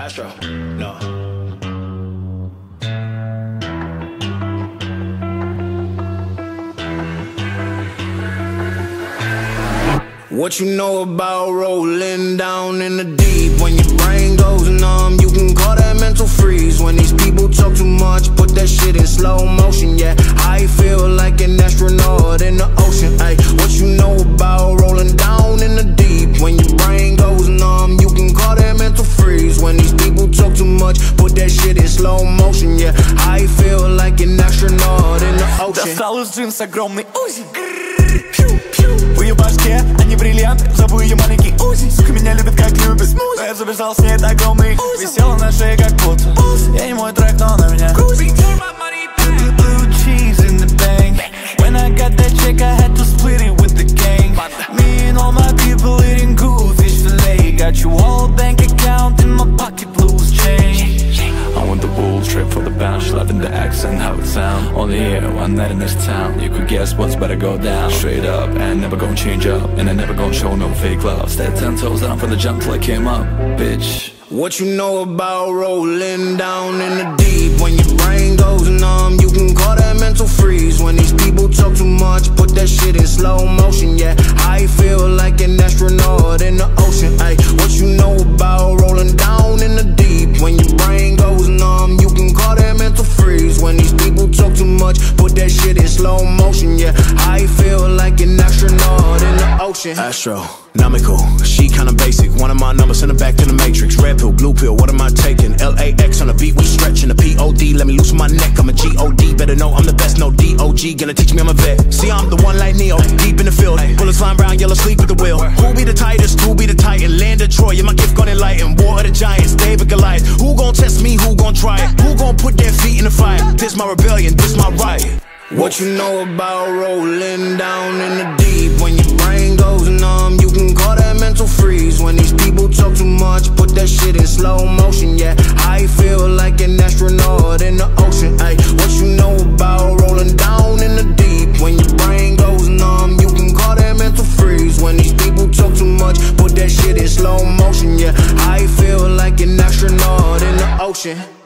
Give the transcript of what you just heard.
Astro, no. What you know about rolling down in the deep? When your brain goes numb, you can call that mental freeze. When these people talk too much, put that shit in slow motion. Yeah, I feel like an astronaut in the ocean. Ay, what you know about rolling down in the deep? When your brain goes numb, you can call that mental freeze. When these people talk too much, put that shit in slow motion. Yeah, I feel like an astronaut in the ocean. Достал из джинс огромный УЗИ. В ее башке, они бриллианты. Зову ее маленький УЗИ. Сука меня любит, как любит смузи. Но я забежал с ней, это огромный УЗИ. Висела на шее, как будто я не мой трек, но она меня грузит. Blue cheese in the bank. When I got that check, I had to split it with the gang. Me and all my people eating good fish fillet. Got you all bank account in my pocket, blues change. I want the bull trip for the bounce, loving the accent, how it sound. Only here, one night in this town. You could guess what's better go down. Straight up, and never gonna change up. And I never gonna show no fake love. Stay 10 toes down from the jump till I came up, bitch. What you know about rolling down in the deep? When your brain goes numb, you can call that mental freeze. When these people talk too much, put that shit in slow motion. Yeah, I feel like an astronaut in the ocean. Ay, what you know about rolling down in the deep? When your brain goes numb, you can call that mental freeze. When these people talk too much, put that shit in slow motion. Yeah, I feel like an astronaut in the ocean. Astronomical, she kinda basic. One of my numbers, send her back to the matrix. Red pill, blue pill, what am I taking? LAX on the beat, we stretching the POD. Let me loosen my neck, I'm a GOD. Better know I'm the best, no DOG. Gonna teach me I'm a vet. See, I'm the one like Neo, deep in the field. Bullets flying brown, yellow, sleep at the wheel. Who be the tightest, who be the titan? Land of Troy, yeah, my gift gonna enlighten. War of the Giants, David Goliath. Who gon' test me, who gon' try it? Who gon' put their feet in the fire? This my rebellion, this my right. What you know about rolling down in the deep? When your brain goes numb, you can call that mental freeze. When these people talk too much, put that shit in slow motion. Yeah, I feel like an astronaut in the ocean. Ay, what you know about rolling down in the deep? When your brain goes numb, you can call that mental freeze. When these people talk too much, put that shit in slow motion. Yeah, I feel like an astronaut in the ocean.